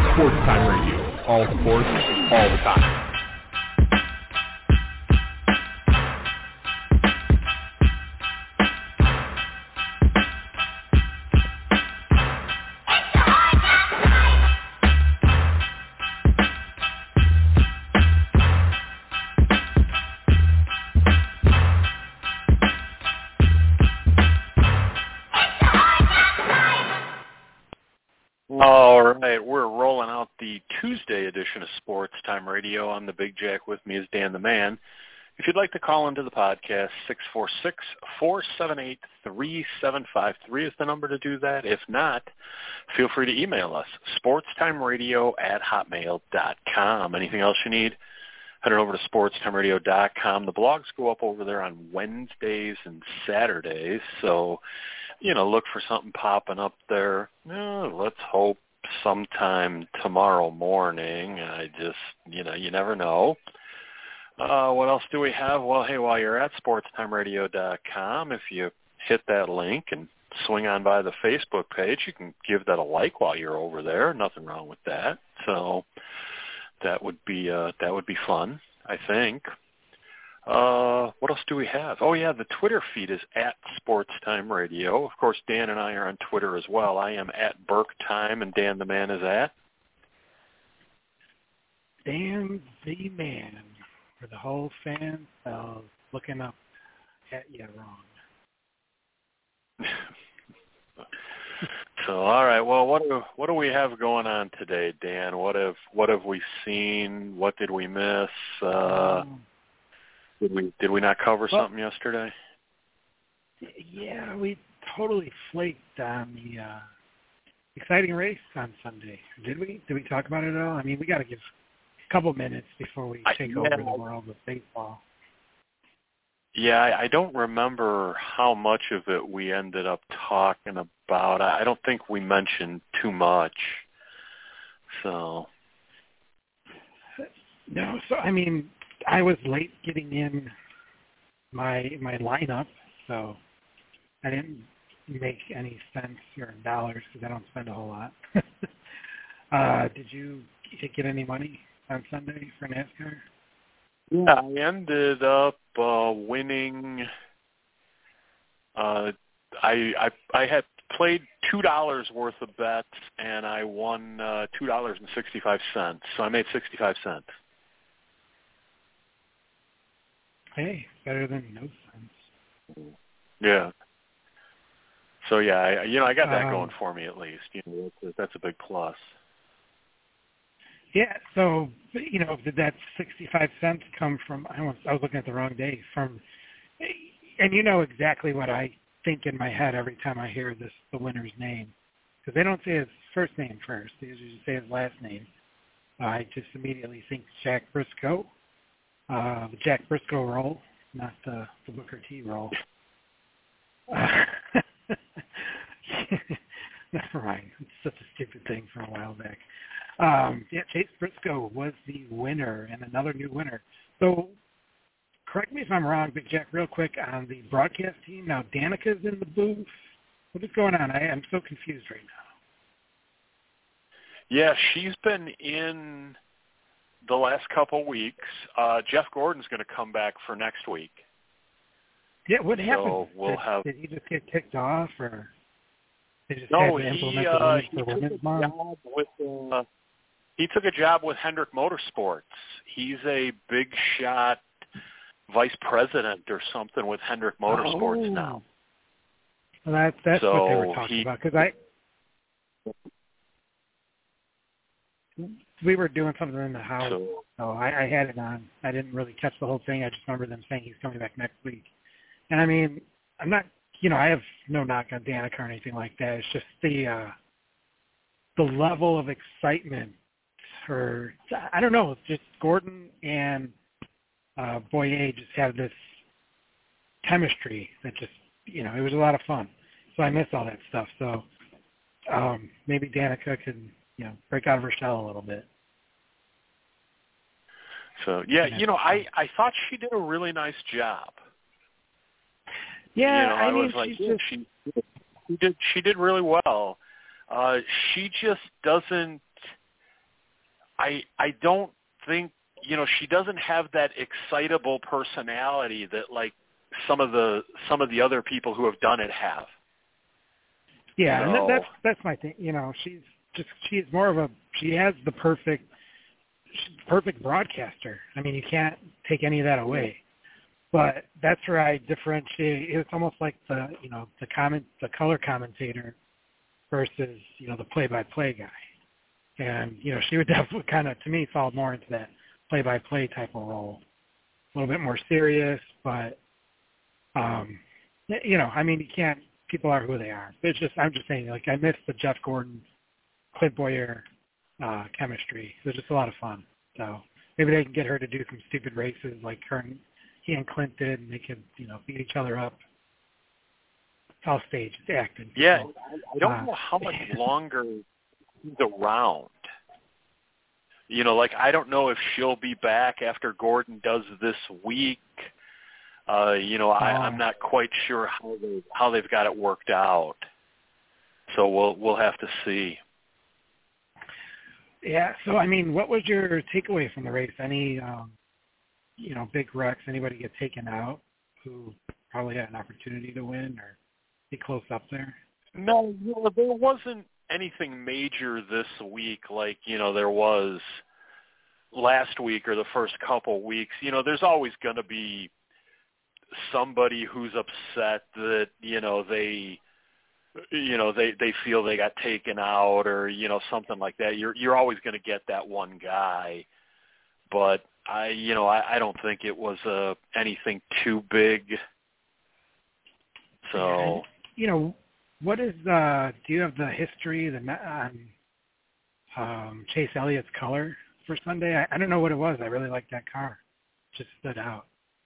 Sports Time Radio. All sports, all the time. All right, we're rolling out the Tuesday edition of Sports Time Radio. I'm the Big Jack. With me is Dan the Man. If you'd like to call into the podcast, 646-478-3753 is the number to do that. If not, feel free to email us, sportstimeradio@hotmail.com. Anything else you need, head on over to sportstimeradio.com. The blogs go up over there on Wednesdays and Saturdays, so look for something popping up there. Let's hope sometime tomorrow morning. You never know. What else do we have? Well, hey, while you're at sportstimeradio.com, if you hit that link and swing on by the Facebook page, you can give that a like while you're over there. Nothing wrong with that. So that would be fun, I think. What else do we have? Oh, yeah, the Twitter feed is at Sportstime Radio. Of course, Dan and I are on Twitter as well. I am at BurkeTime, and Dan the Man is at? Dan the Man, for the whole fan of looking up at you wrong. So, all right. Well, what do we have going on today, Dan? What have we seen? What did we miss? Did we not cover something yesterday? Yeah, we totally flaked on the exciting race on Sunday. Did we? Did we talk about it at all? I mean, we got to give a couple minutes before we take over the world of baseball. Yeah, I don't remember how much of it we ended up talking about. I don't think we mentioned too much. So. No, so I mean, I was late getting in my lineup, so I didn't make any cents or dollars because I don't spend a whole lot. Did you get any money on Sunday for NASCAR? Yeah, I ended up winning. I had played $2 worth of bets, and I won $2.65. So I made 65 cents. Hey, better than no cents. Yeah. So yeah, I got that going for me at least. That's a big plus. Yeah. So did that 65 cents come from? I was looking at the wrong day. And you know exactly what I think in my head every time I hear the winner's name, because they don't say his first name first. They usually just say his last name. I just immediately think Jack Briscoe. The Jack Briscoe role, not the Booker T role. Never mind. It's such a stupid thing from a while back. Chase Briscoe was the winner and another new winner. So correct me if I'm wrong, Big Jack, real quick, on the broadcast team. Now, Danica's in the booth. What is going on? I'm so confused right now. Yeah, she's been in the last couple weeks. Jeff Gordon's going to come back for next week. Yeah, what happened? So did he just get kicked off, or they just no? had to implement the rules for Women's Month? He took a job with Hendrick Motorsports. He's a big shot vice president or something with Hendrick Motorsports now. Well, that's what they were talking about, because we were doing something in the house, so I had it on. I didn't really catch the whole thing. I just remember them saying he's coming back next week. And I mean, I'm not, I have no knock on Danica or anything like that. It's just the level of excitement for, I don't know, just Gordon and Boyer just have this chemistry that just, it was a lot of fun. So I miss all that stuff. So maybe Danica can, break out of her shell a little bit. So, yeah, I thought she did a really nice job. Yeah, I was like, she did really well. She just doesn't I don't think, she doesn't have that excitable personality that like some of the other people who have done it have. Yeah, so, and that's my thing. She's more of she has the perfect broadcaster. I mean, you can't take any of that away. But that's where I differentiate. It's almost like the color commentator versus, the play-by-play guy. And, she would definitely kind of, to me, fall more into that play-by-play type of role. A little bit more serious, but, I mean, you can't, people are who they are. I'm just saying, like, I miss the Jeff Gordon, Clint Boyer chemistry. It was just a lot of fun. So maybe they can get her to do some stupid races like he and Clint did, and they could, beat each other up. It's all staged. It's acting. Yeah, so, I don't know how much longer he's around. I don't know if she'll be back after Gordon does this week. I'm not quite sure how they've got it worked out. So we'll have to see. Yeah. So I mean, what was your takeaway from the race? Any big wrecks? Anybody get taken out who probably had an opportunity to win or be close up there? No, there wasn't anything major this week like there was last week or the first couple weeks. There's always going to be somebody who's upset that they feel they got taken out or something like that. You're always going to get that one guy, but I don't think it was anything too big. So what is do you have the history on Chase Elliott's color for Sunday? I don't know what it was. I really liked that car. It just stood out.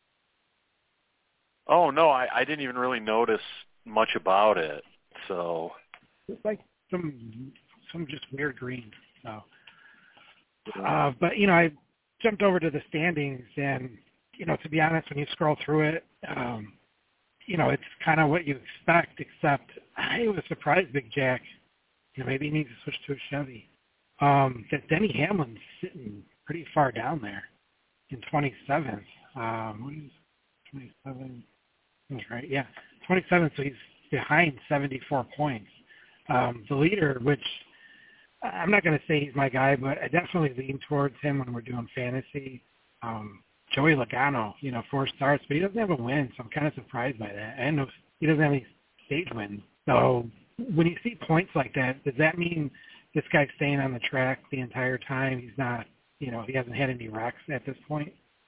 Oh no, I didn't even really notice much about it. So it's like some just weird green. So, but I jumped over to the standings, and to be honest, when you scroll through it, it's kind of what you expect. Except I was surprised, Big Jack. Maybe he needs to switch to a Chevy. That Denny Hamlin's sitting pretty far down there in 27th. What is 27? That's right. Yeah, 27th. So he's behind 74 points. The leader, which I'm not going to say he's my guy, but I definitely lean towards him when we're doing fantasy. Joey Logano, 4 starts, but he doesn't have a win, so I'm kind of surprised by that. I know he doesn't have any stage wins. So when you see points like that, does that mean this guy's staying on the track the entire time? He's not, he hasn't had any wrecks at this point?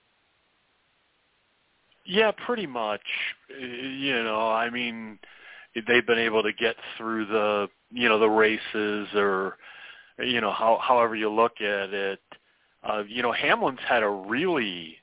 Yeah, pretty much. I mean, they've been able to get through the races or, however you look at it. Hamlin's had a really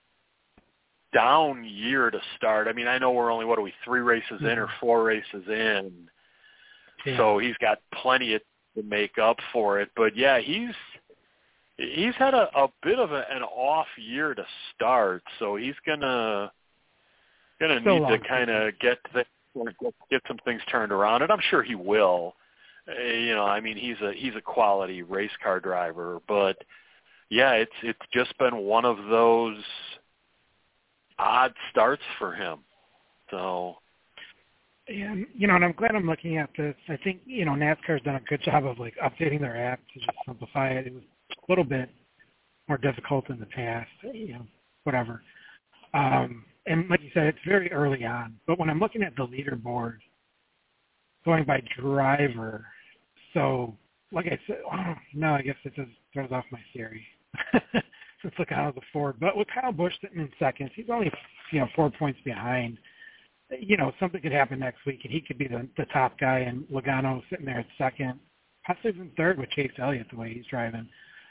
down year to start. I mean, I know we're only, 3 races in or 4 races in. Yeah. So he's got plenty to make up for it. But, yeah, he's had a bit of an off year to start, so he's gonna need to kind of get some things turned around, and I'm sure he will. I mean, he's a quality race car driver, but yeah, it's just been one of those odd starts for him. So. Yeah, and I'm glad I'm looking at this. I think, NASCAR's done a good job of updating their app to just simplify it. It was a little bit more difficult in the past, whatever. And like you said, it's very early on. But when I'm looking at the leaderboard, going by driver, so like I said, no, I guess it just throws off my theory. Since Logano's the Ford. But with Kyle Busch sitting in second, he's only 4 points behind. Something could happen next week, and he could be the top guy, and Logano sitting there at second, possibly even third with Chase Elliott the way he's driving.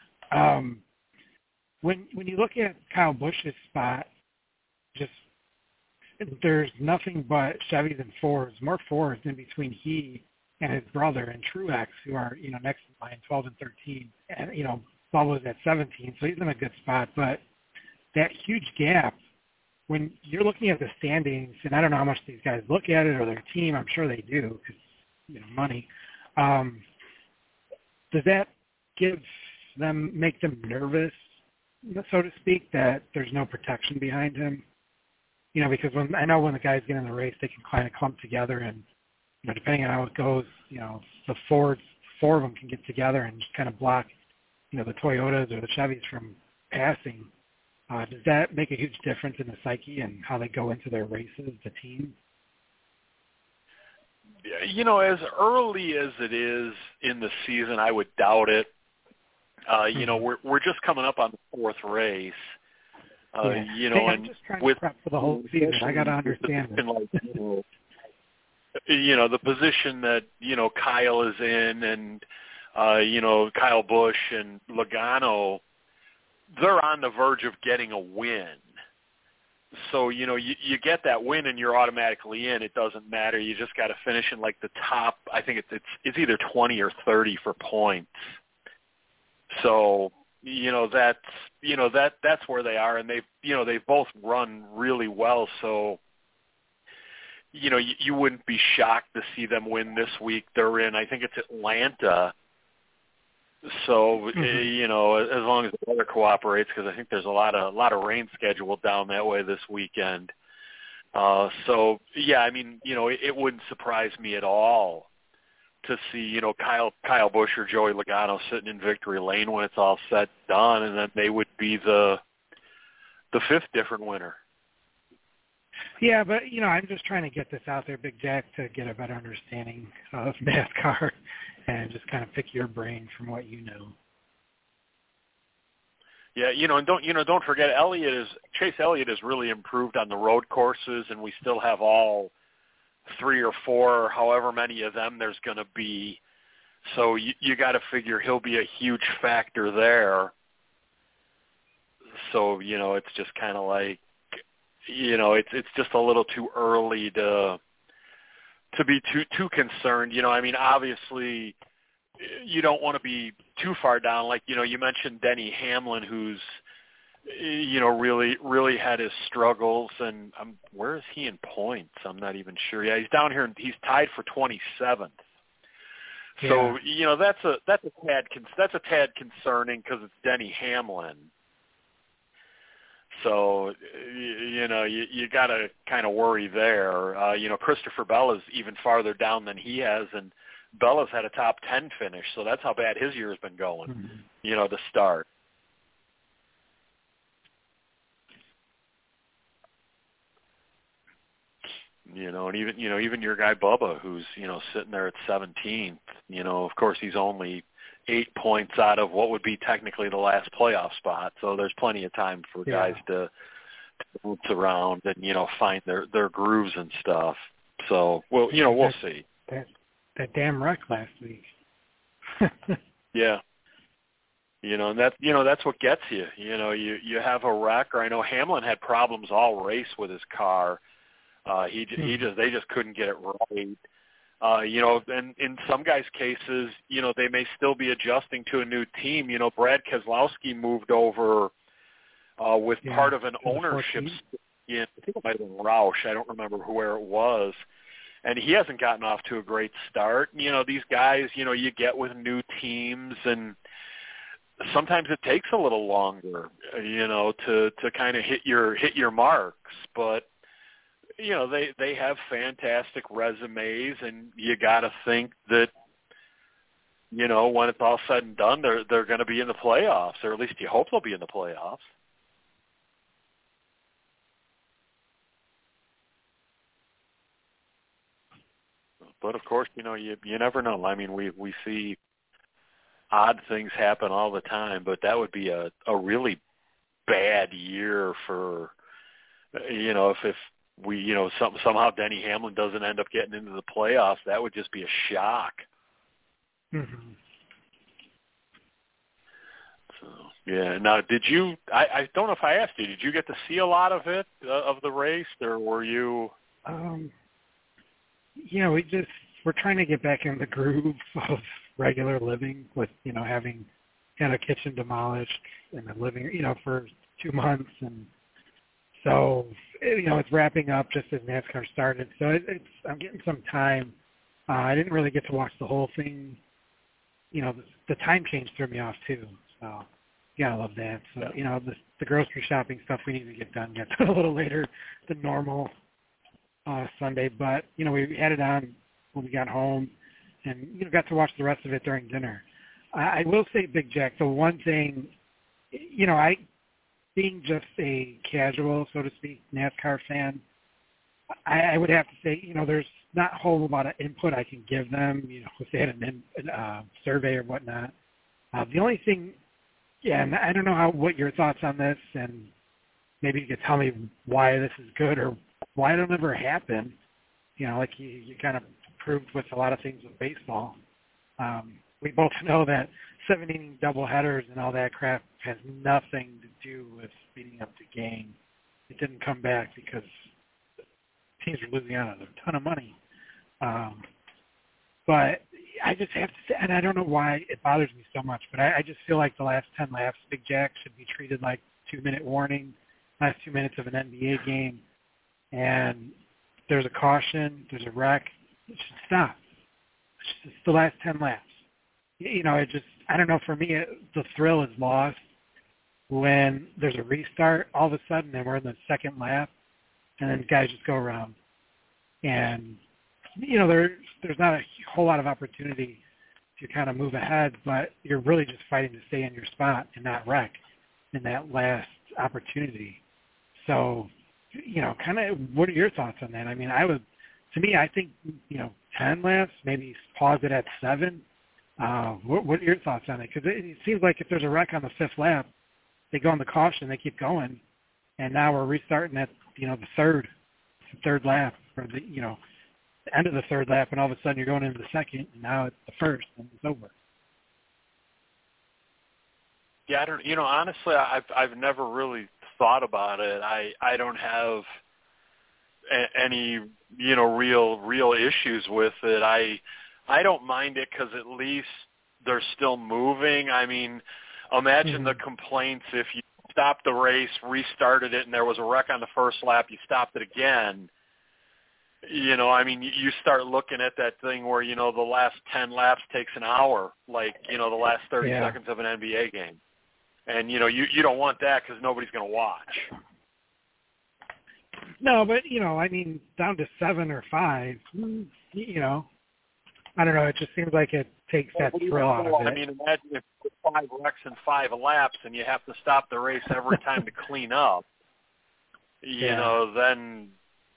When you look at Kyle Busch's spot, just there's nothing but Chevys and Fords, more Fords in between he and his brother and Truex, who are next in line, 12 and 13, and Bubba's at 17, so he's in a good spot. But that huge gap, when you're looking at the standings, and I don't know how much these guys look at it or their team, I'm sure they do because money. Does that give make them nervous, so to speak, that there's no protection behind him? You know, because when the guys get in the race, they can kind of clump together, and you know, depending on how it goes, you know, the four of them can get together and just kind of block, you know, the Toyotas or the Chevys from passing. Does that make a huge difference in the psyche and how they go into their races, the team? You know, as early as it is in the season, I would doubt it. You know, we're just coming up on the fourth race. You know, I'm just trying to prep for the whole season. I got to understand it. Like, you know, the position that, you know, Kyle is in and, you know, Kyle Busch and Logano, they're on the verge of getting a win. So, you know, you get that win and you're automatically in. It doesn't matter. You just got to finish in like the top. I think it's either 20 or 30 for points. So, you know, that's where they are, and they've both run really well. So, you know, you wouldn't be shocked to see them win this week. They're in, I think it's Atlanta. So, you know, as long as the weather cooperates, because I think there's a lot of rain scheduled down that way this weekend. So, yeah, I mean, you know, it wouldn't surprise me at all to see, you know, Kyle Busch or Joey Logano sitting in victory lane when it's all said and done, and then they would be the fifth different winner. Yeah, but, you know, I'm just trying to get this out there, Big Jack, to get a better understanding of NASCAR and just kind of pick your brain from what you know. Yeah, you know, and don't forget, Chase Elliott has really improved on the road courses, and we still have all 3 or 4, or however many of them there's going to be. So you got to figure he'll be a huge factor there. So, you know, it's just kind of like, you know, it's just a little too early to be too concerned. You know, I mean, obviously you don't want to be too far down. Like, you know, you mentioned Denny Hamlin, who's, you know, really had his struggles, and where is he in points? I'm not even sure. Yeah, he's down here, and he's tied for 27th. Yeah. So, you know, that's a tad concerning because it's Denny Hamlin. So, you know, you got to kind of worry there. You know, Christopher Bella's even farther down than he has, and Bella's had a top 10 finish, so that's how bad his year has been going, you know, to start. You know, and even your guy Bubba, who's, you know, sitting there at 17th, you know, of course he's only 8 points out of what would be technically the last playoff spot. So there's plenty of time for guys to move around and, you know, find their grooves and stuff. So, well, you know, we'll see. That damn wreck last week. Yeah. You know, and that's what gets you. You know, you have a wreck, or I know Hamlin had problems all race with his car. They just couldn't get it right. You know, and in some guys' cases, you know, they may still be adjusting to a new team. You know, Brad Keselowski moved over with part of an ownership. I think it might have been Roush. I don't remember where it was. And he hasn't gotten off to a great start. You know, these guys, you know, you get with new teams, and sometimes it takes a little longer, you know, to kind of hit your marks. But you know, they have fantastic resumes, and you got to think that, you know, when it's all said and done, they're going to be in the playoffs, or at least you hope they'll be in the playoffs. But of course, you know, you never know. I mean, we see odd things happen all the time, but that would be a really bad year for, you know, if we, you know, somehow Denny Hamlin doesn't end up getting into the playoffs, that would just be a shock. Mm-hmm. So, yeah. Now, did you? I don't know if I asked you. Did you get to see a lot of it, of the race, or were you? You know, we're trying to get back in the groove of regular living with, you know, having had a kitchen demolished and then living, you know, for 2 months, and so, you know, it's wrapping up just as NASCAR started. So I'm getting some time. I didn't really get to watch the whole thing, you know, the time change threw me off too. So yeah, I love that. So the grocery shopping stuff we need to get done gets a little later than normal Sunday, but we had it on when we got home, and got to watch the rest of it during dinner. I will say, Big Jack, the one thing, I being just a casual, so to speak, NASCAR fan, I would have to say, there's not a whole lot of input I can give them, if they had a survey or whatnot. The only thing, and I don't know what your thoughts on this, and maybe you could tell me why this is good or why it'll never happen. Like you kind of proved with a lot of things with baseball. We both know that 7-inning doubleheaders and all that crap has nothing to do with speeding up the game. It didn't come back because teams are losing out on a ton of money. But I just have to say, and I don't know why it bothers me so much, but I just feel like the last 10 laps, Big Jack, should be treated like 2-minute warning, last 2 minutes of an NBA game, and there's a caution, there's a wreck, it should stop. It's the last 10 laps. It just, I don't know, for me, the thrill is lost when there's a restart all of a sudden and we're in the second lap, and then guys just go around. And, there's not a whole lot of opportunity to kind of move ahead, but you're really just fighting to stay in your spot and not wreck in that last opportunity. So, kind of what are your thoughts on that? I mean, I think, 10 laps, maybe pause it at 7. What are your thoughts on it? Because it seems like if there's a wreck on the 5th lap, they go on the caution, they keep going, and now we're restarting at, the third lap, or the end of the 3rd lap, and all of a sudden you're going into the 2nd, and now it's the 1st, and it's over. Yeah, I don't. Honestly, I've never really thought about it. I don't have any real issues with it. I don't mind it because at least they're still moving. I mean, imagine the complaints if you stopped the race, restarted it, and there was a wreck on the 1st lap, you stopped it again. You start looking at that thing where, the last 10 laps takes an hour, like, the last 30 seconds of an NBA game. And, you don't want that because nobody's going to watch. No, but, down to 7 or 5, I don't know. It just seems like it takes that thrill out of it. I mean, imagine if 5 wrecks in 5 laps and you have to stop the race every time to clean up. Then.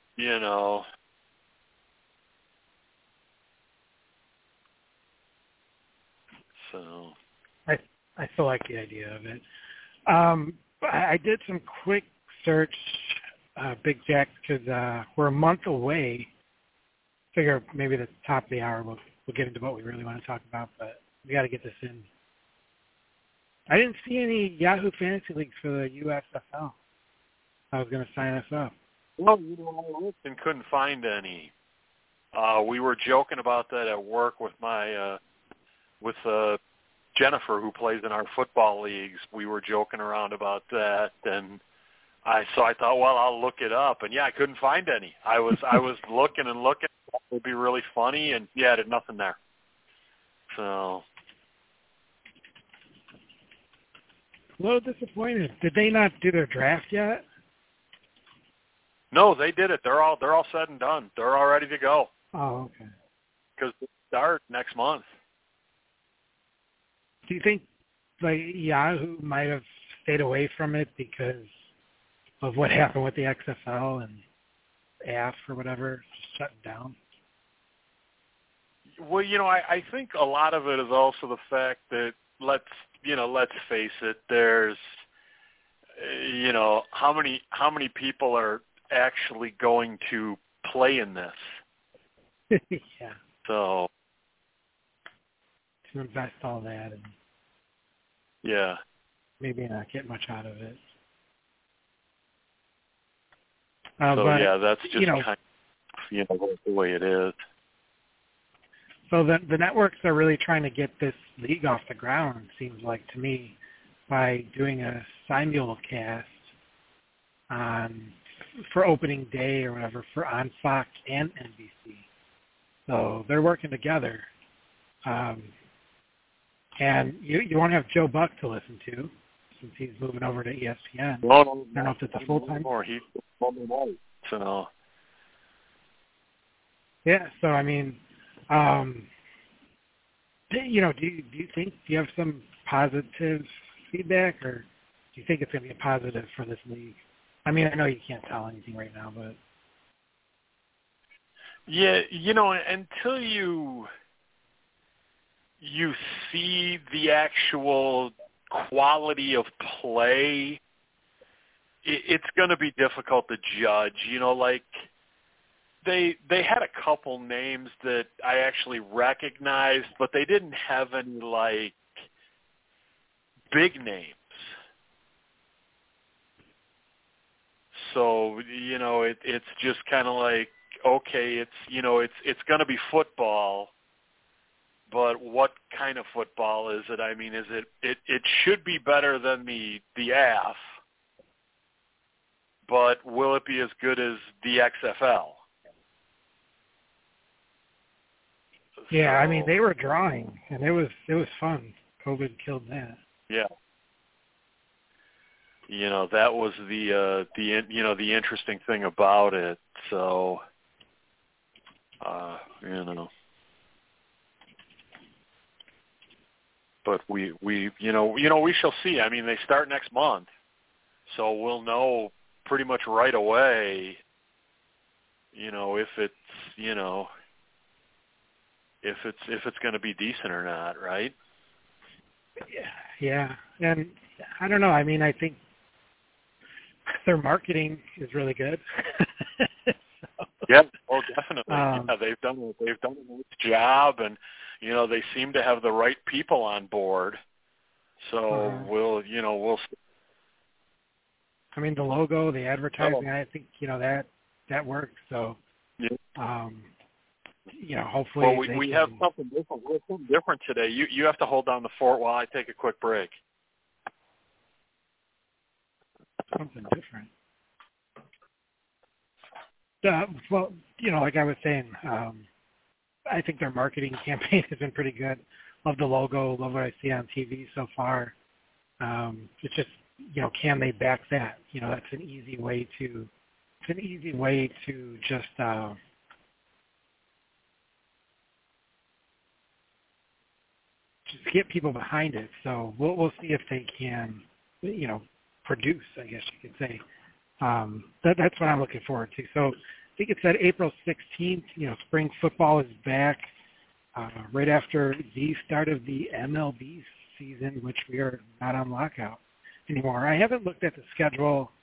So. I still like the idea of it. I did some quick search, Big Jack, because we're a month away. Figure maybe at the top of the hour we'll get into what we really want to talk about, but we got to get this in. I didn't see any Yahoo Fantasy Leagues for the USFL. I was going to sign us up. Well, I looked and couldn't find any. We were joking about that at work with my with Jennifer, who plays in our football leagues. We were joking around about that, and I thought, well, I'll look it up, and I couldn't find any. I was looking and looking. It would be really funny, and there's nothing there. So. A little disappointed. Did they not do their draft yet? No, they did it. They're all said and done. They're all ready to go. Oh, okay. Because they start next month. Do you think Yahoo might have stayed away from it because of what happened with the XFL and AF or whatever, just shutting down? Well, I think a lot of it is also the fact that let's face it. There's, how many people are actually going to play in this? Yeah. So. To invest all that and. Yeah. Maybe not get much out of it. That's just kind of the way it is. So the networks are really trying to get this league off the ground, it seems like to me, by doing a simulcast for opening day or whatever on Fox and NBC. So they're working together. And you won't have Joe Buck to listen to since he's moving over to ESPN. No, I don't know if it's a full-time. Or he's Monday night. So no. Yeah. So I mean, do you think you have some positive feedback, or do you think it's going to be a positive for this league? I mean, I know you can't tell anything right now, but yeah, until you see the actual quality of play, it's going to be difficult to judge. Like they had a couple names that I actually recognized, but they didn't have any like big names. So it's just kind of like, okay, it's going to be football. But what kind of football is it? I mean, it should be better than the AF, but will it be as good as the XFL? Yeah, I mean, they were drawing, and it was fun. COVID killed that. Yeah. That was the interesting thing about it. So, But we shall see. I mean, they start next month, so we'll know pretty much right away. If it's going to be decent or not, right? Yeah, and I don't know. I mean, I think their marketing is really good. Yeah, oh, definitely. Yeah, they've done a nice job, and they seem to have the right people on board. So we'll see. I mean, the logo, the advertising, I think that works. So, hopefully. Well, we have something different. We have something different today. You have to hold down the fort while I take a quick break. Something different. Well, like I was saying, I think their marketing campaign has been pretty good. Love the logo. Love what I see on TV so far. It's just, can they back that? That's an easy way to just get people behind it. So we'll see if they can, produce, I guess you could say. That's what I'm looking forward to. So I think it's at April 16th. Spring football is back right after the start of the MLB season, which we are not on lockout anymore. I haven't looked at the schedule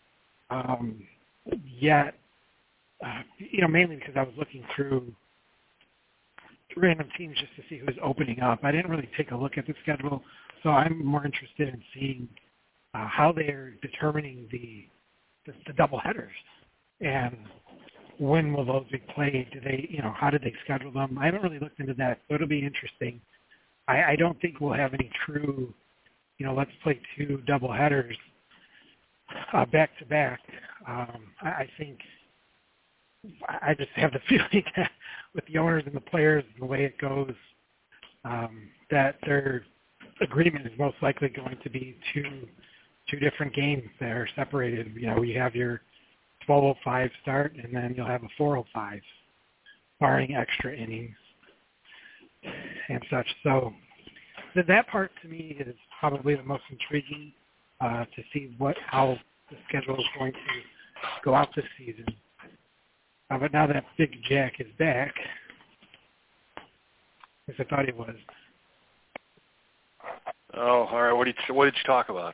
yet, mainly because I was looking through random teams just to see who's opening up. I didn't really take a look at the schedule, so I'm more interested in seeing how they're determining the double headers and when will those be played. Do they, how did they schedule them? I haven't really looked into that, so it'll be interesting. I don't think we'll have any true, let's play two double headers back to back. I think I just have the feeling that with the owners and the players and the way it goes, that their agreement is most likely going to be two different games that are separated. You have your 12:05 start, and then you'll have a 4:05, barring extra innings and such. So that part to me is probably the most intriguing to see how the schedule is going to go out this season. But now that Big Jack is back, as I thought he was. Oh, all right. What did you talk about?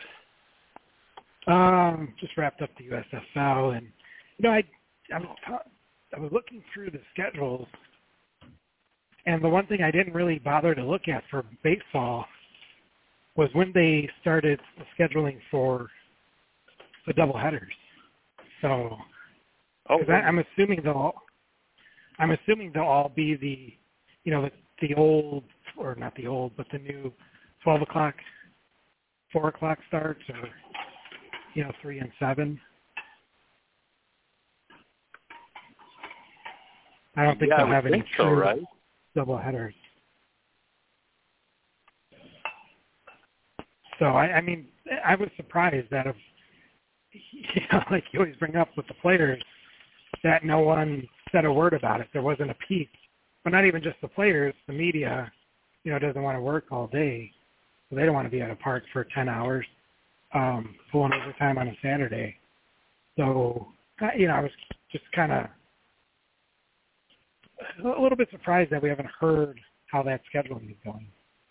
Just wrapped up the USFL, and I was looking through the schedules, and the one thing I didn't really bother to look at for baseball was when they started the scheduling for the doubleheaders. So, I'm assuming they'll all be the old, or not the old, but the new 12 o'clock, 4 o'clock starts, or 3 and 7. I don't think they'll have any true double headers. So, I mean, I was surprised that if, like you always bring up with the players, that no one said a word about it. There wasn't a piece. But not even just the players, the media, doesn't want to work all day. So they don't want to be at a park for 10 hours, pulling overtime on a Saturday. So, I was just kind of a little bit surprised that we haven't heard how that scheduling is going.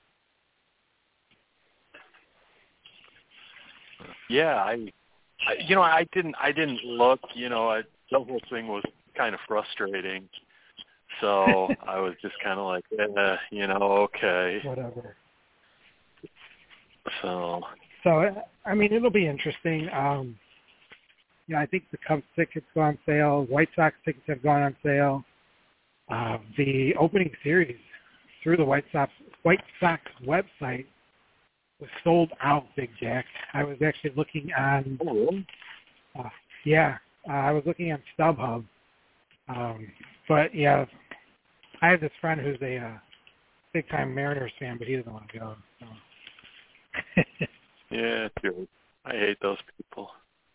Yeah, I didn't look. The whole thing was kind of frustrating. So I was just kind of like, okay. Whatever. So I mean, it'll be interesting. I think the Cubs tickets go on sale. White Sox tickets have gone on sale. The opening series through the White Sox website was sold out, Big Jack. I was actually looking on. Oh, really? I was looking on StubHub. But yeah, I have this friend who's a big-time Mariners fan, but he doesn't want to go. So. Yeah, dude. I hate those people.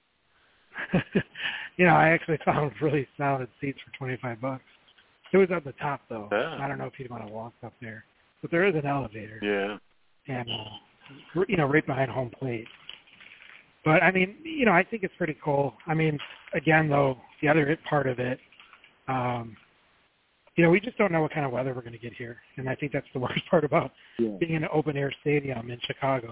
I actually found really solid seats for $25. It was at the top, though. Yeah. I don't know if you'd want to walk up there, but there is an elevator. Yeah. And right behind home plate. But I mean, I think it's pretty cool. I mean, again, though, the other part of it. We just don't know what kind of weather we're going to get here, and I think that's the worst part about being in an open-air stadium in Chicago.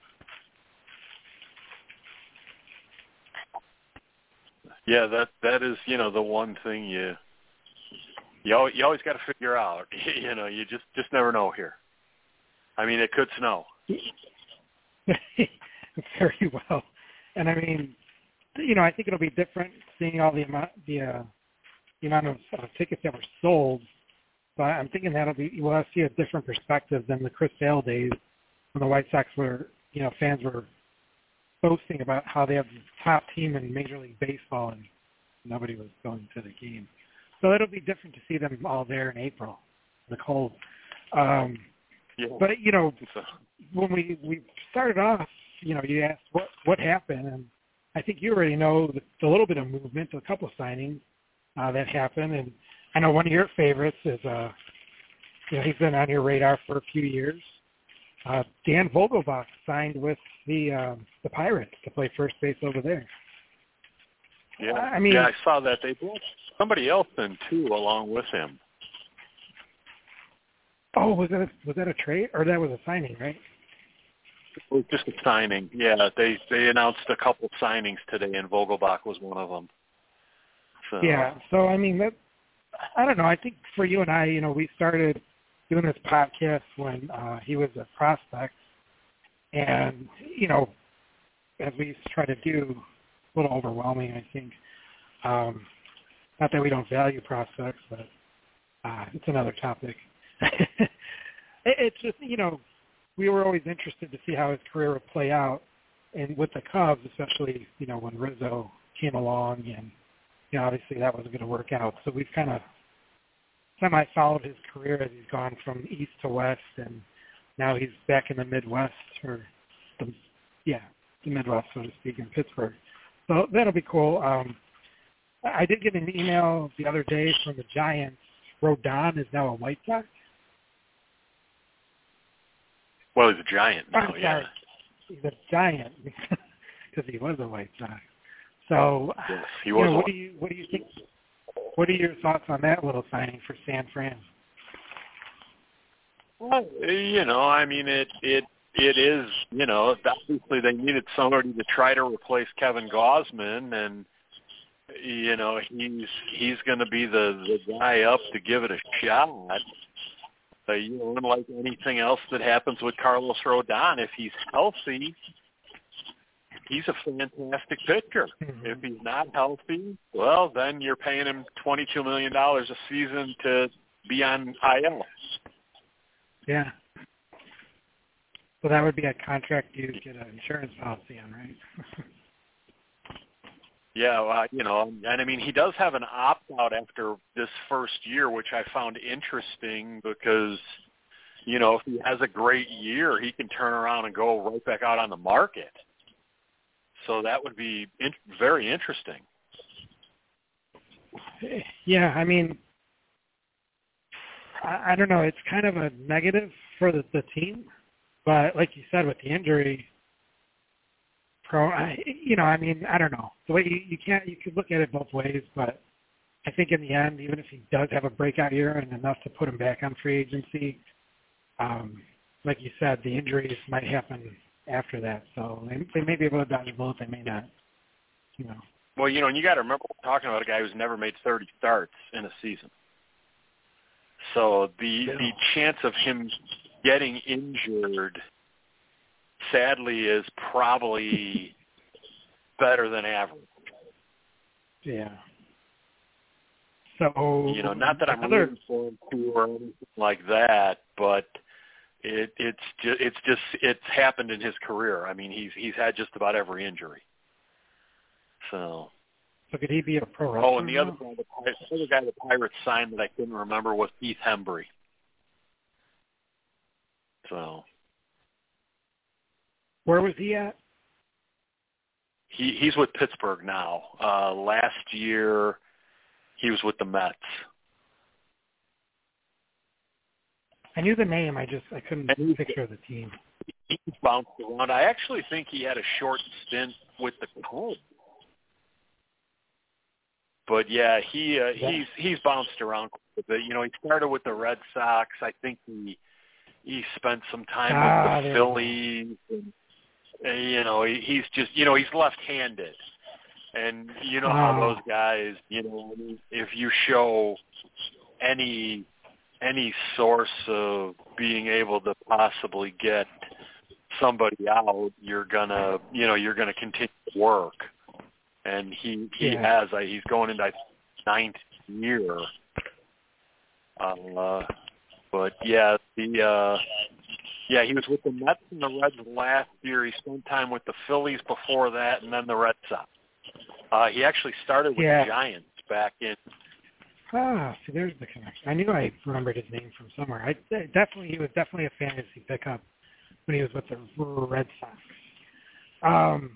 Yeah, that is, the one thing you always got to figure out. You just never know here. I mean, it could snow. Very well, and I mean, I think it'll be different seeing all the amount of tickets that were sold. But I'm thinking we'll see a different perspective than the Chris Sale days when the White Sox were, fans were boasting about how they have the top team in Major League Baseball and nobody was going to the game. So it'll be different to see them all there in April, the cold. But, when we started off, you asked what happened, and I think you already know the little bit of movement, a couple of signings that happened. And I know one of your favorites is, he's been on your radar for a few years. Dan Vogelbach signed with the Pirates to play first base over there. Yeah, I saw that. They brought somebody else in, too, along with him. Oh, was that a trade? Or that was a signing, right? It was just a signing. Yeah, they announced a couple signings today, and Vogelbach was one of them. So. Yeah, so, I mean, I don't know. I think for you and I, we started doing this podcast when he was a prospect. And, as we used to try to do, a little overwhelming, I think. Not that we don't value prospects, but it's another topic. It's just, we were always interested to see how his career would play out. And with the Cubs, especially, when Rizzo came along and, obviously that wasn't going to work out. So we've kind of semi-followed his career as he's gone from east to west, and now he's back in the Midwest, or the Midwest, so to speak, in Pittsburgh. So that'll be cool. I did get an email the other day from the Giants. Rodon is now a White Sox. Well, he's a Giant now, Sorry. He's a Giant because he was a White Sox. So, yes, he was. What do you think? What are your thoughts on that little signing for San Fran? Well, I mean, it is, obviously they needed somebody to try to replace Kevin Gausman, and, he's going to be the guy up to give it a shot. Unlike anything else that happens with Carlos Rodon, if he's healthy, he's a fantastic pitcher. Mm-hmm. If he's not healthy, well, then you're paying him $22 million a season to be on IL. Yeah. So that would be a contract you'd get an insurance policy on, right? Yeah, and I mean, he does have an opt-out after this first year, which I found interesting because, if he has a great year, he can turn around and go right back out on the market. So that would be very interesting. Yeah, I mean, I don't know. It's kind of a negative for the team, but like you said, with the injury, I don't know. The way you could look at it both ways, but I think in the end, even if he does have a breakout year and enough to put him back on free agency, like you said, the injuries might happen after that. So they may be able to dodge a bullet, they may not. Well, and you got to remember we're talking about a guy who's never made 30 starts in a season. So the chance of him getting injured, sadly, is probably better than average. Yeah. So not that I'm rooting for him to or anything like that, but it's happened in his career. I mean, he's had just about every injury. So could he be a pro wrestler? Oh, and the other guy the Pirates signed that I couldn't remember was Keith Hembry. So where was he at? He's with Pittsburgh now. Last year he was with the Mets. I knew the name. I couldn't picture the team. He bounced around. I actually think he had a short stint with the Cubs. But yeah, he's bounced around quite a bit. He started with the Red Sox. I think he spent some time with the Phillies. And, he's just he's left-handed, and how those guys. If you show any source of being able to possibly get somebody out, you're gonna continue to work. And he has. He's going into 9th year. But yeah, he was with the Mets and the Reds last year. He spent time with the Phillies before that, and then the Red Sox. He actually started with the Giants back in. See, there's the connection. I knew I remembered his name from somewhere. He was definitely a fantasy pickup when he was with the Red Sox.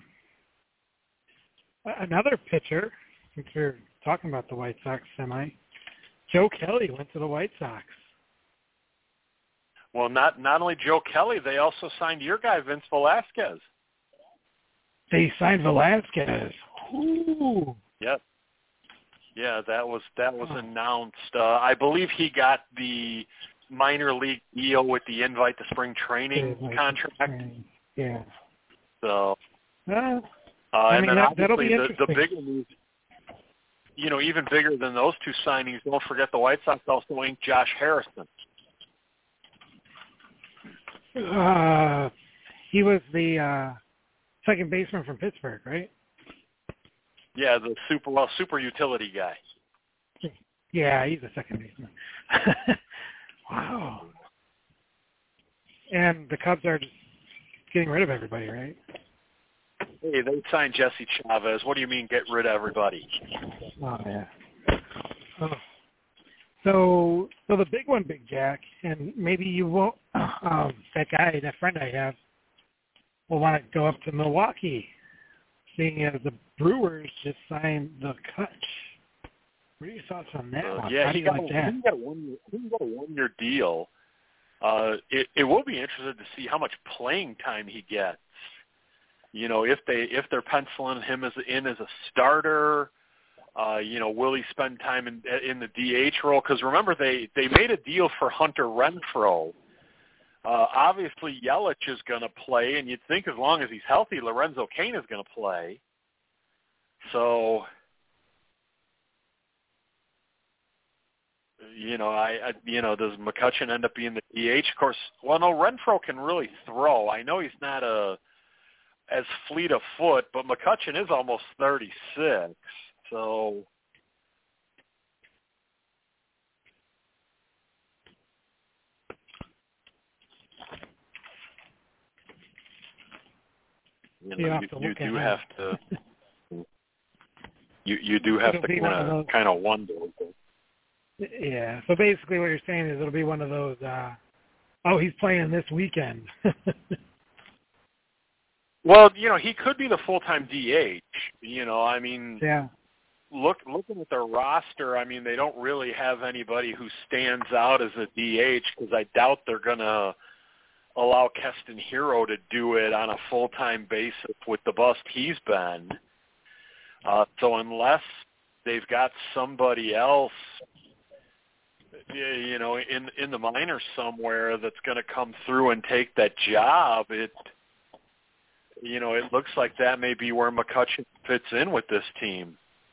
Another pitcher, since we're talking about the White Sox Joe Kelly went to the White Sox. Well, not only Joe Kelly, they also signed your guy, Vince Velasquez. They signed Velasquez. Ooh. Yep. Yeah, that was announced. I believe he got the minor league deal with the invite to spring training contract. Yeah. So. I mean, and then that'll obviously be the bigger news, even bigger than those two signings, don't forget the White Sox also inked Josh Harrison. He was the second baseman from Pittsburgh, right? Yeah, the super utility guy. Yeah, he's a second baseman. Wow. And the Cubs are just getting rid of everybody, right? Hey, they signed Jesse Chavez. What do you mean get rid of everybody? Oh, yeah. Oh. So the big one, Big Jack, and maybe you won't, that friend I have, will want to go up to Milwaukee, seeing as the Brewers just signed the Kutch. What are your thoughts on that one? Yeah, how do you like that? He's got a one-year deal. It will be interesting to see how much playing time he gets. If they're penciling him as a starter, will he spend time in the DH role? Because remember, they made a deal for Hunter Renfroe. Obviously, Yelich is going to play, and you'd think as long as he's healthy, Lorenzo Cain is going to play. So, does McCutchen end up being the DH? Of course, well, no, Renfroe can really throw. I know he's not as fleet of foot, but McCutchen is almost 36, so you do have to kind of wonder. Yeah. So basically, what you're saying is it'll be one of those Oh, he's playing this weekend. Well, he could be the full-time DH. I mean, yeah. Looking at their roster, I mean, they don't really have anybody who stands out as a DH because I doubt they're going to allow Keston Hero to do it on a full-time basis with the bust he's been. So unless they've got somebody else, in the minors somewhere that's going to come through and take that job, it looks like that may be where McCutchen fits in with this team.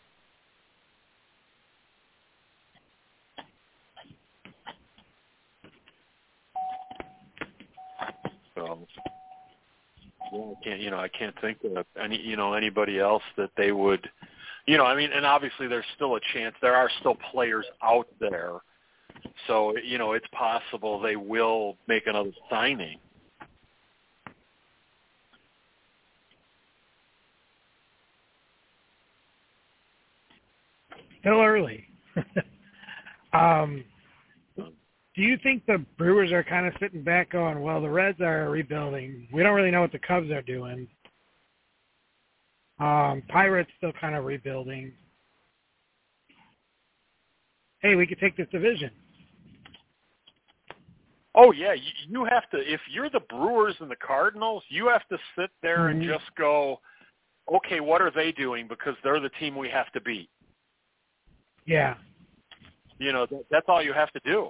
So, I can't think of anybody else that they would, and obviously there's still a chance. There are still players out there. So, it's possible they will make another signing. Still early. Do you think the Brewers are kind of sitting back going, well, the Reds are rebuilding. We don't really know what the Cubs are doing. Pirates still kind of rebuilding. Hey, we could take this division. Oh, yeah. You have to, if you're the Brewers and the Cardinals, you have to sit there and just go, okay, what are they doing? Because they're the team we have to beat. Yeah. That's all you have to do.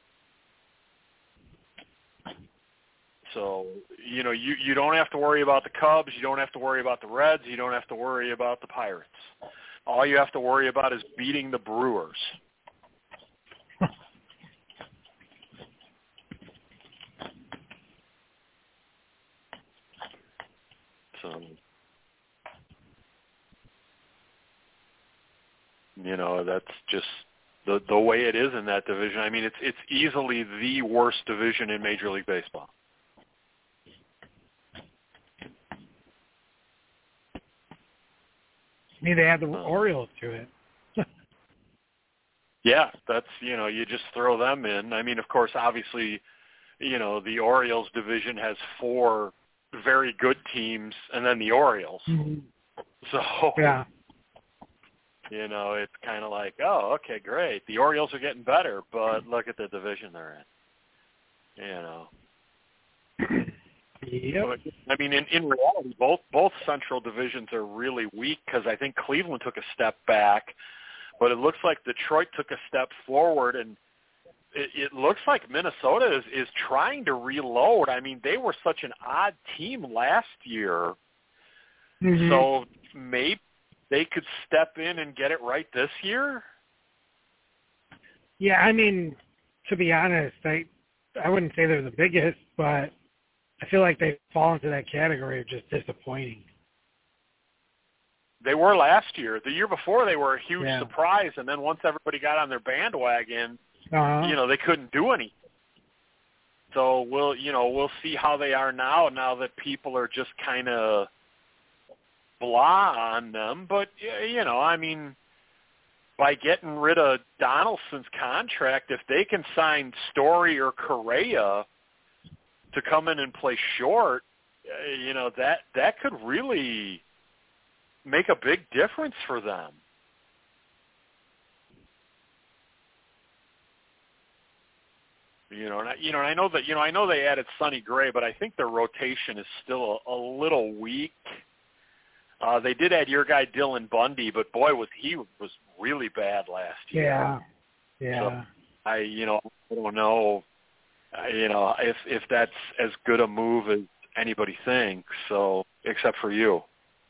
So, you don't have to worry about the Cubs. You don't have to worry about the Reds. You don't have to worry about the Pirates. All you have to worry about is beating the Brewers. So, that's just the way it is in that division. I mean, it's easily the worst division in Major League Baseball. I mean, they add the Orioles to it. Yeah, that's, you just throw them in. I mean, of course, obviously, the Orioles division has 4 very good teams and then the Orioles. Mm-hmm. So, yeah. It's kind of like, oh, okay, great. The Orioles are getting better, but look at the division they're in. Yep. I mean, in reality, both Central divisions are really weak because I think Cleveland took a step back, but it looks like Detroit took a step forward, and it looks like Minnesota is trying to reload. I mean, they were such an odd team last year, so maybe they could step in and get it right this year. Yeah, I mean, to be honest, I wouldn't say they're the biggest, but I feel like they fall into that category of just disappointing. They were last year. The year before, they were a huge surprise, and then once everybody got on their bandwagon, they couldn't do anything. So we'll see how they are now that people are just kind of blah on them. But I mean, by getting rid of Donaldson's contract, if they can sign Story or Correa to come in and play short, that could really make a big difference for them. I know that I know they added Sonny Gray, but I think their rotation is still a little weak. They did add your guy Dylan Bundy, but boy, he was really bad last year. Yeah. So I don't know, if that's as good a move as anybody thinks. So except for you.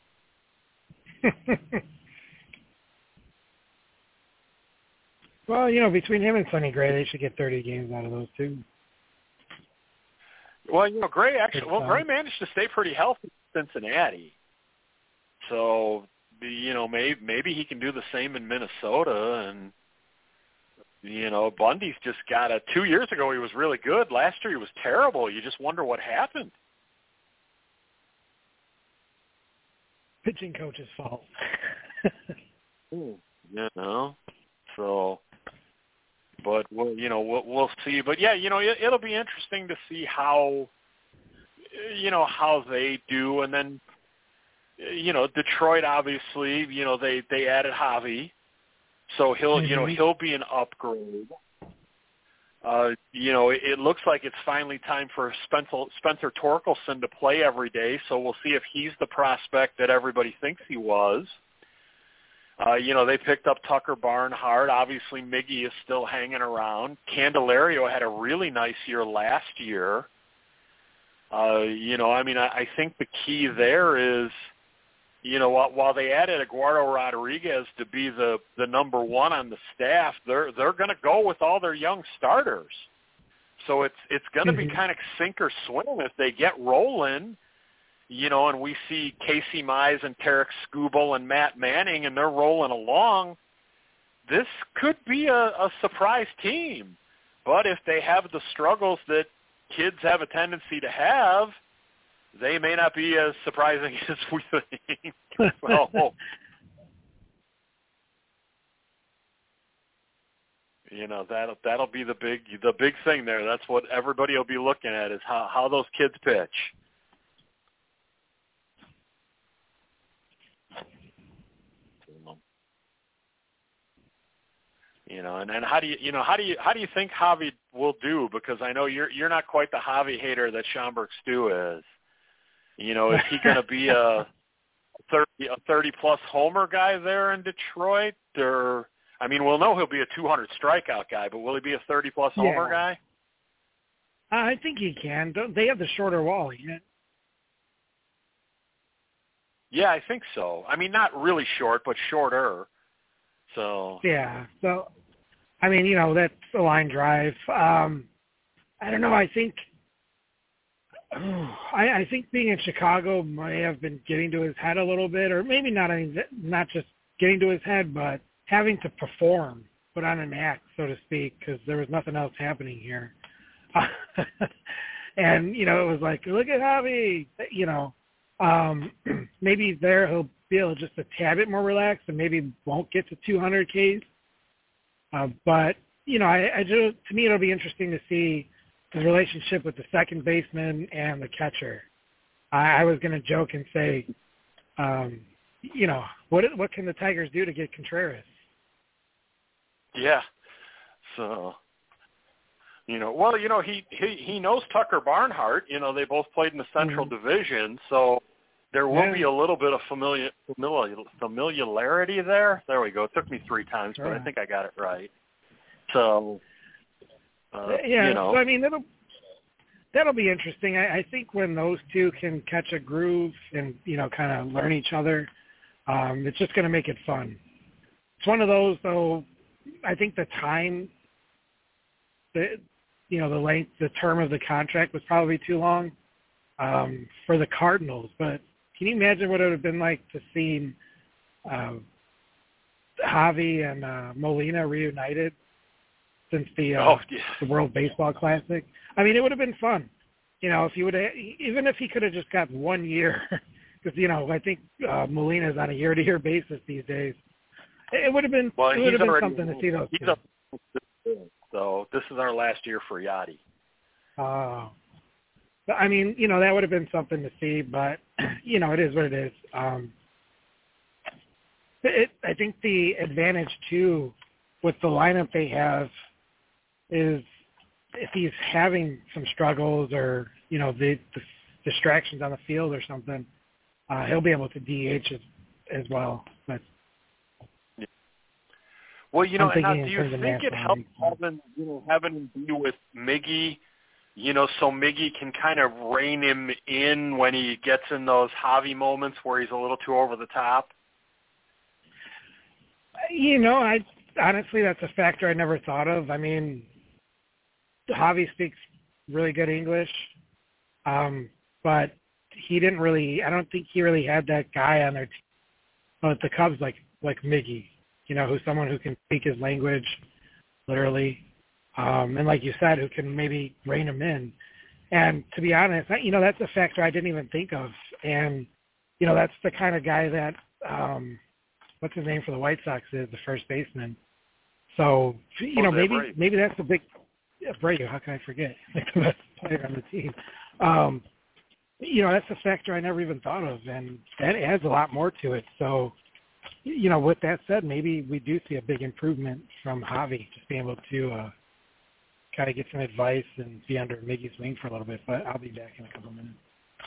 Well, between him and Sonny Gray, they should get 30 games out of those two. Well, Gray Gray managed to stay pretty healthy in Cincinnati. So, maybe he can do the same in Minnesota. And, Bundy's just got 2 years ago he was really good. Last year he was terrible. You just wonder what happened. Pitching coach's fault. So, but we'll see. But yeah, it'll be interesting to see how they do, and then Detroit obviously, they added Javi, so he'll be an upgrade. It looks like it's finally time for Spencer Torkelson to play every day, so we'll see if he's the prospect that everybody thinks he was. They picked up Tucker Barnhart. Obviously, Miggy is still hanging around. Candelario had a really nice year last year. I think the key there is, while they added Eduardo Rodriguez to be the number one on the staff, they're going to go with all their young starters. So it's going to be kind of sink or swim if they get rolling, and we see Casey Mize and Tarek Skubal and Matt Manning, and they're rolling along. This could be a surprise team. But if they have the struggles that kids have a tendency to have, they may not be as surprising as we think. So, that'll be the big thing there. That's what everybody will be looking at, is how those kids pitch. And how do you think Javi will do? Because I know you're not quite the Javi hater that Schaumburg Stu is. Is he going to be a 30-plus homer guy there in Detroit? Or, we'll know he'll be a 200 strikeout guy, but will he be a 30-plus homer guy? I think he can. They have the shorter wall, Yeah, I think so. Not really short, but shorter. So yeah. So, that's a line drive. I don't know. I think being in Chicago may have been getting to his head a little bit, or maybe not. Not just getting to his head, but having to perform, put on an act, so to speak, because there was nothing else happening here. And it was like, look at Javi. Maybe there he'll be able just a tad bit more relaxed, and maybe won't get to 200 Ks. But to me, it'll be interesting to see his relationship with the second baseman and the catcher. I was going to joke and say, what can the Tigers do to get Contreras? Yeah. So, he knows Tucker Barnhart. They both played in the Central Division, so there will be a little bit of familiarity there. There we go. It took me 3 times, but I think I got it right. So, So that'll be interesting. I think when those two can catch a groove and kind of learn each other, it's just going to make it fun. It's one of those, though. I think the time, the length, the term of the contract was probably too long for the Cardinals. But can you imagine what it would have been like to see Javi and Molina reunited since the World Baseball Classic? It would have been fun. If he would have, even if he could have just got 1 year, because I think Molina's on a year-to-year basis these days. It would have been. Well, it would have been something to see those. So this is our last year for Yachty. That would have been something to see, but it is what it is. I think the advantage too with the lineup they have is if he's having some struggles or the distractions on the field or something, he'll be able to DH as well. But well, and now do you think it helps having him be with Miggy? So Miggy can kind of rein him in when he gets in those Javi moments where he's a little too over the top? Honestly, that's a factor I never thought of. Javi speaks really good English, but he didn't really. I don't think he really had that guy on their team at the Cubs like Miggy. Who's someone who can speak his language, literally, and like you said, who can maybe rein him in. And to be honest, that's a factor I didn't even think of. And that's the kind of guy that what's his name for the White Sox is, the first baseman. So, maybe that's a big Abreu. How can I forget? Like the best player on the team. That's a factor I never even thought of, and that adds a lot more to it. So, with that said, maybe we do see a big improvement from Javi, just being able to kind of get some advice and be under Miggy's wing for a little bit. But I'll be back in a couple of minutes.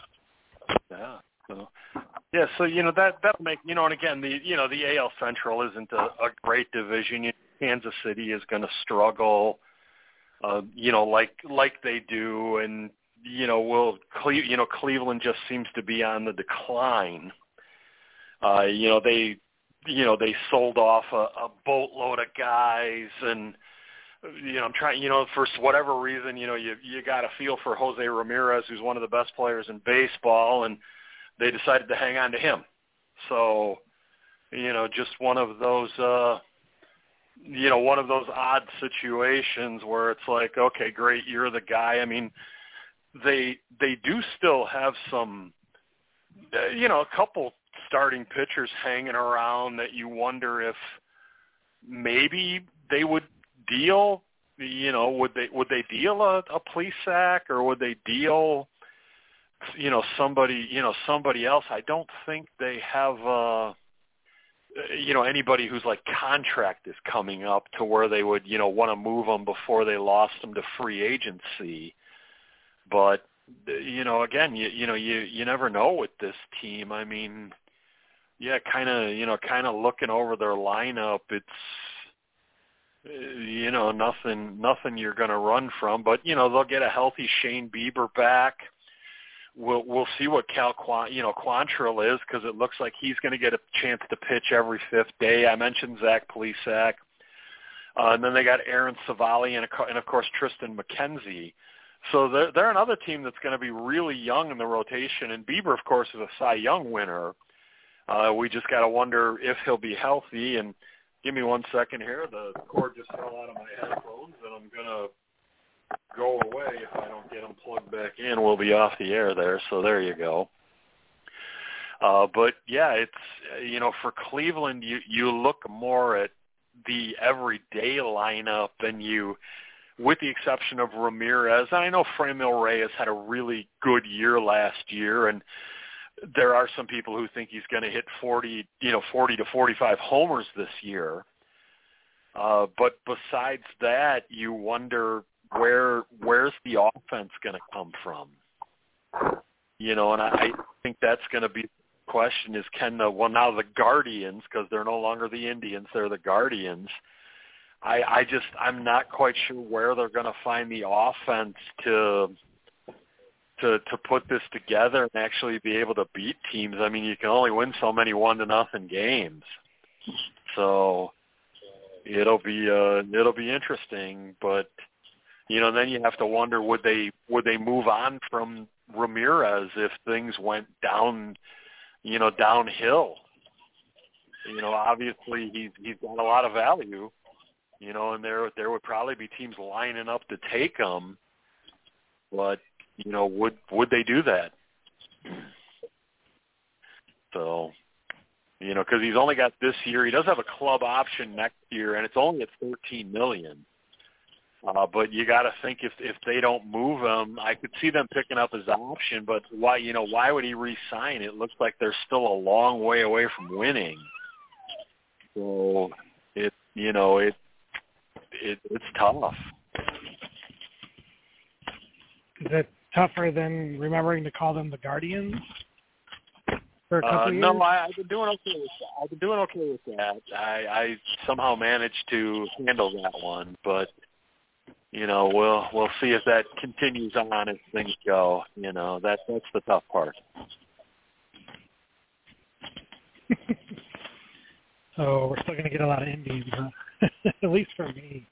Yeah. So that'll make and again the AL Central isn't a great division. Kansas City is going to struggle, like they do, and Cleveland just seems to be on the decline. They sold off a boatload of guys, and I'm trying, for whatever reason, you got a feel for Jose Ramirez, who's one of the best players in baseball, and they decided to hang on to him. So, just one of those odd situations where it's like, okay, great, you're the guy. I mean, they do still have some, a couple starting pitchers hanging around that you wonder if maybe they would deal, would they deal a Plesac, or would they deal, somebody else. I don't think they have, anybody whose like contract is coming up to where they would, want to move them before they lost them to free agency. But, again, you never know with this team. I mean, yeah, kind of looking over their lineup, it's, nothing you're going to run from. But, they'll get a healthy Shane Bieber back. We'll see what Quantrill is, because it looks like he's going to get a chance to pitch every fifth day. I mentioned Zach Plesac. And then they got Aaron Savali and of course, Tristan McKenzie. So they're another team that's going to be really young in the rotation. And Bieber, of course, is a Cy Young winner. We just got to wonder if he'll be healthy. And give me 1 second here. The cord just fell out of my headphones, and I'm going to go away. If I don't get them plugged back in, we'll be off the air there. So there you go. But, yeah, it's, for Cleveland, you look more at the everyday lineup, and with the exception of Ramirez, and I know Franmil Reyes had a really good year last year, and there are some people who think he's going to hit 40 to 45 homers this year. But besides that, you wonder where's the offense going to come from? And I think that's going to be the question is now the Guardians, because they're no longer the Indians, they're the Guardians. I'm not quite sure where they're going to find the offense to put this together and actually be able to beat teams. I mean, you can only win so many 1-0 games. So it'll be interesting, but then you have to wonder, would they move on from Ramirez if things went downhill? Obviously he's got a lot of value, and there would probably be teams lining up to take him, but would they do that? So, because he's only got this year. He does have a club option next year, and it's only at $13 million. But you got to think if they don't move him, I could see them picking up his option. But why would he re-sign? It looks like they're still a long way away from winning. So it's tough. Is it tougher than remembering to call them the Guardians for a couple years? No, I've been doing okay with that. I somehow managed to handle that one, but we'll see if that continues on as things go. That's the tough part. So we're still going to get a lot of Indians, huh? At least for me.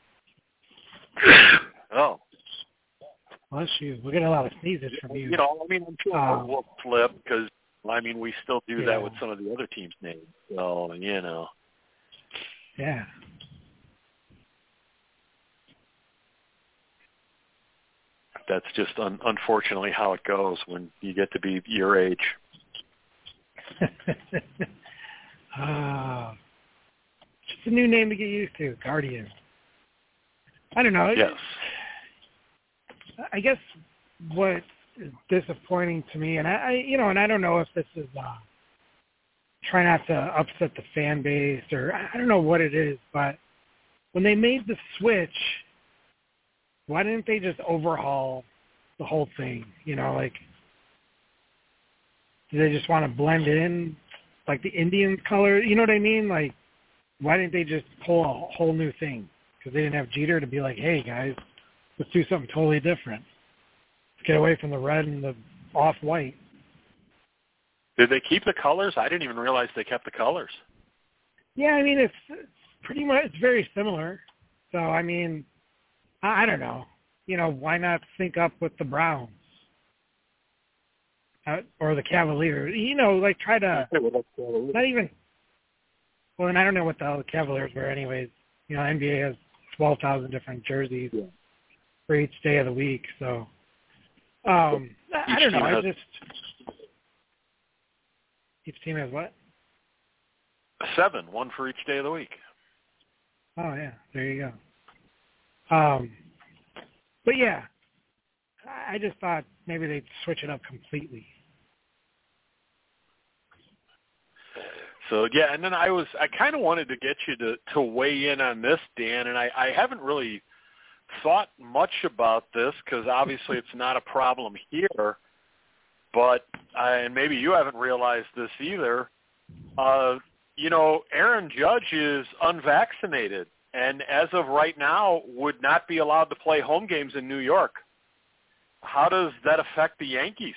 Oh. Bless you. We're getting a lot of sneezes from you. I'm sure we'll flip because, we still do that with some of the other teams' names. So, Yeah. That's just unfortunately how it goes when you get to be your age. Just a new name to get used to, Guardian. I don't know. Yes. I guess what is disappointing to me, and I don't know if this is try not to upset the fan base, or I don't know what it is, but when they made the switch, why didn't they just overhaul the whole thing? You know, like, do they just want to blend in like the Indians color? You know what I mean? Like, why didn't they just pull a whole new thing? Because they didn't have Jeter to be like, hey, guys, let's do something totally different. Let's get away from the red and the off-white. Did they keep the colors? I didn't even realize they kept the colors. Yeah, I mean, it's pretty much, it's very similar. So, I mean, I don't know. You know, why not sync up with the Browns? Or the Cavaliers? You know, like try to, not even, well, and I don't know what the hell the Cavaliers were anyways. You know, NBA has 12,000 different jerseys for each day of the week. So, I don't know. Each team has what? 7, one for each day of the week. Oh, yeah. There you go. But, yeah, I just thought maybe they'd switch it up completely. So, yeah, and then I kind of wanted to get you to weigh in on this, Dan, and I haven't really thought much about this because obviously it's not a problem here, but, and maybe you haven't realized this either, you know, Aaron Judge is unvaccinated and as of right now would not be allowed to play home games in New York. How does that affect the Yankees?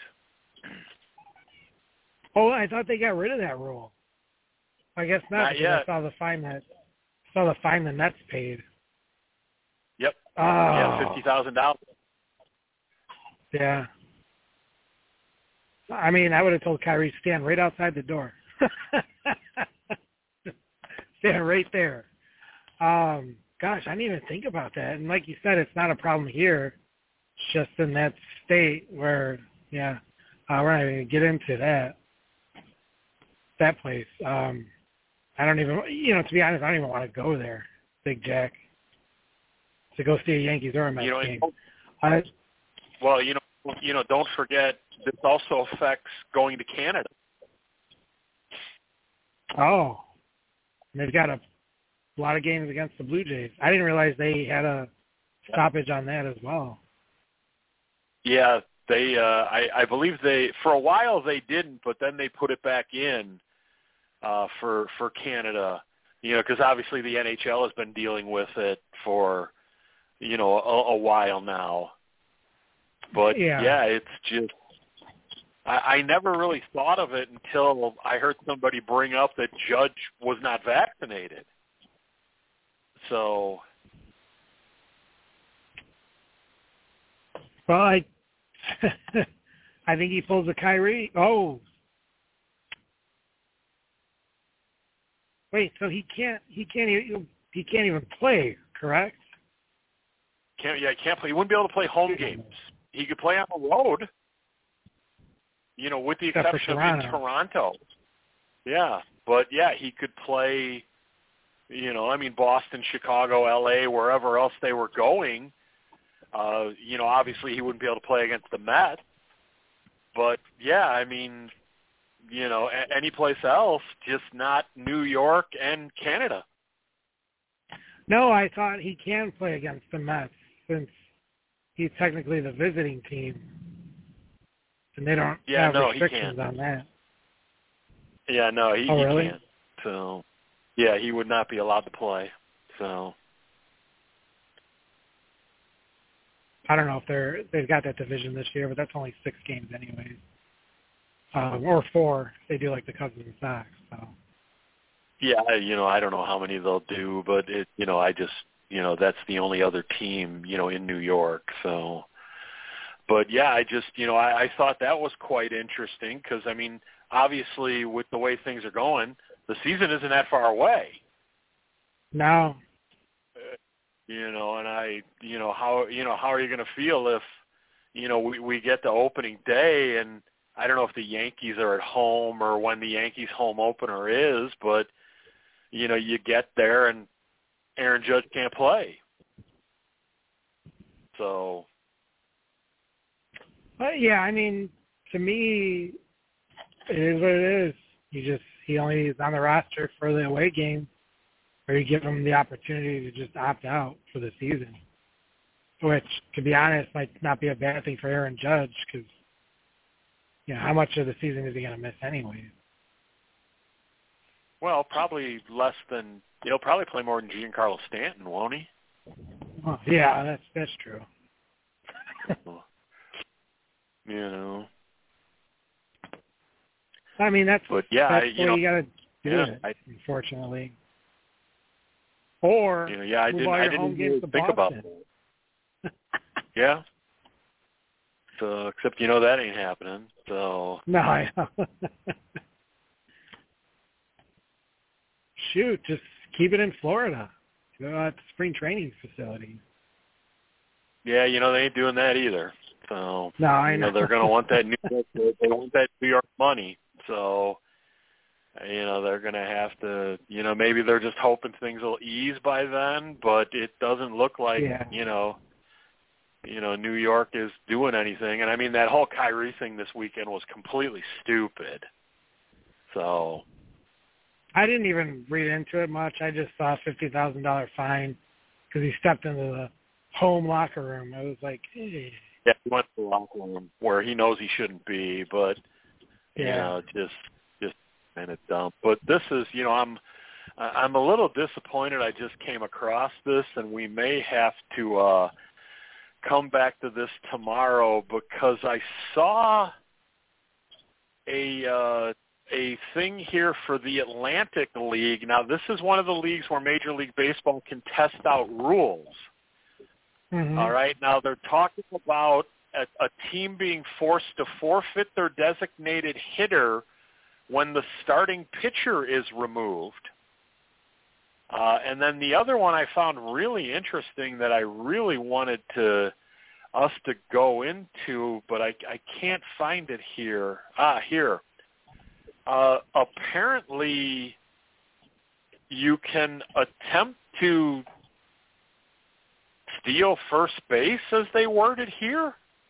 Oh, I thought they got rid of that rule. I guess not because yet. I saw the fine the Nets paid. Yep. Oh. Yeah, $50,000. Yeah. I mean, I would have told Kyrie, stand right outside the door. Stand right there. Gosh, I didn't even think about that. And like you said, it's not a problem here. It's just in that state where, we're not even going to get into that place. I don't even, to be honest, I don't even want to go there, Big Jack, to go see a Yankees or a Mets game. Well, don't forget, this also affects going to Canada. Oh, and they've got a lot of games against the Blue Jays. I didn't realize they had a stoppage on that as well. Yeah, they. I believe they for a while they didn't, but then they put it back in for Canada. Because obviously the NHL has been dealing with it for a while now. But it's just. I never really thought of it until I heard somebody bring up that Judge was not vaccinated. So, well, I think he pulls a Kyrie. Oh, wait, so he can't even play, correct? He can't play. He wouldn't be able to play home games. He could play on the road. With the exception of in Toronto. Yeah, but he could play, Boston, Chicago, LA, wherever else they were going. Obviously he wouldn't be able to play against the Mets. But, any place else, just not New York and Canada. No, I thought he can play against the Mets since he's technically the visiting team. And they don't have restrictions on that. Yeah, no, he really? can't. So, he would not be allowed to play. So, I don't know if they've got that division this year, but that's only 6 games anyways. Or 4 if they do like the Cubs and Sox. So. Yeah, I don't know how many they'll do, but I just, that's the only other team, in New York. So. But, I just, I thought that was quite interesting because, obviously with the way things are going, the season isn't that far away. No. And how are you going to feel if, we get the opening day and I don't know if the Yankees are at home or when the Yankees home opener is, but, you get there and Aaron Judge can't play. So. Yeah, I mean, to me, it is what it is. He only is on the roster for the away game, or you give him the opportunity to just opt out for the season, which, to be honest, might not be a bad thing for Aaron Judge because, how much of the season is he going to miss anyway? Well, probably less than he'll probably play more than Giancarlo Stanton, won't he? Oh, yeah, that's true. I mean, that's the way you got to do it, unfortunately. Or I didn't really think about that. Yeah. So, except that ain't happening. So. No, I know. Shoot, just keep it in Florida. Go out to spring training facilities. Yeah, they ain't doing that either. So no, I know. They're going to want that New York money. So they're going to have to. Maybe they're just hoping things will ease by then, but it doesn't look like New York is doing anything. And I mean, that whole Kyrie thing this weekend was completely stupid. So. I didn't even read into it much. I just saw a $50,000 fine because he stepped into the home locker room. I was like, hey. Yeah, he went to the locker room where he knows he shouldn't be, but just kind of dumb. But this is, I'm a little disappointed. I just came across this, and we may have to come back to this tomorrow because I saw a thing here for the Atlantic League. Now, this is one of the leagues where Major League Baseball can test out rules. Mm-hmm. All right. Now, they're talking about a team being forced to forfeit their designated hitter when the starting pitcher is removed. And then the other one I found really interesting that I really wanted us to go into, but I can't find it here. Here. Apparently, you can attempt to steal first base, as they worded here.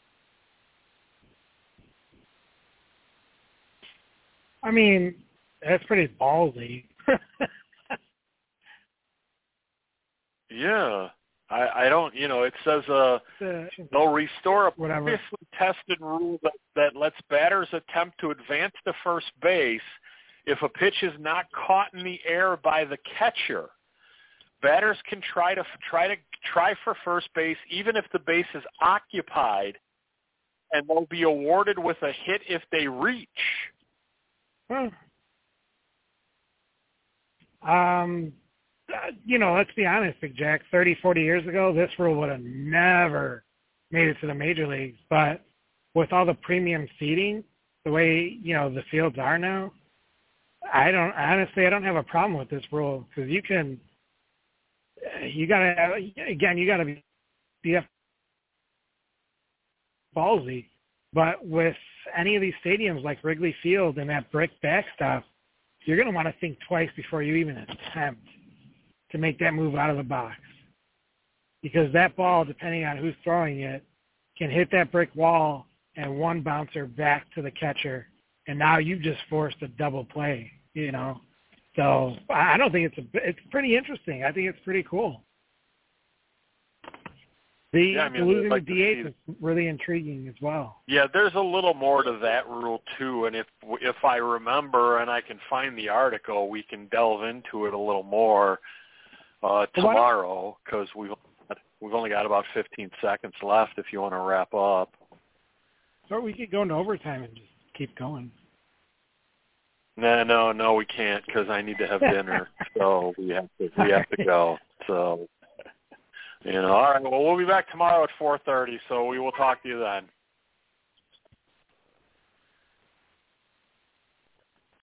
I mean, that's pretty ballsy. Yeah. I don't, it says they'll restore a previously tested rule that lets batters attempt to advance to first base if a pitch is not caught in the air by the catcher. Batters can try for first base even if the base is occupied, and they'll be awarded with a hit if they reach. Let's be honest, Big Jack, 30, 40 years ago, this rule would have never made it to the major leagues. But with all the premium seating, the way, the fields are now, I don't have a problem with this rule because you got to be ballsy. But with any of these stadiums like Wrigley Field and that brick backstop, you're going to want to think twice before you even attempt to make that move out of the box. Because that ball, depending on who's throwing it, can hit that brick wall and one bouncer back to the catcher, and now you've just forced a double play, So I don't think it's pretty interesting. I think it's pretty cool. Losing the DH is really intriguing as well. Yeah, there's a little more to that rule too, and if I remember and I can find the article, we can delve into it a little more tomorrow because we've only got about 15 seconds left if you want to wrap up. Or we could go into overtime and just keep going. No, we can't because I need to have dinner, so we have to go. So. All right. Well, we'll be back tomorrow at 4:30, so we will talk to you then.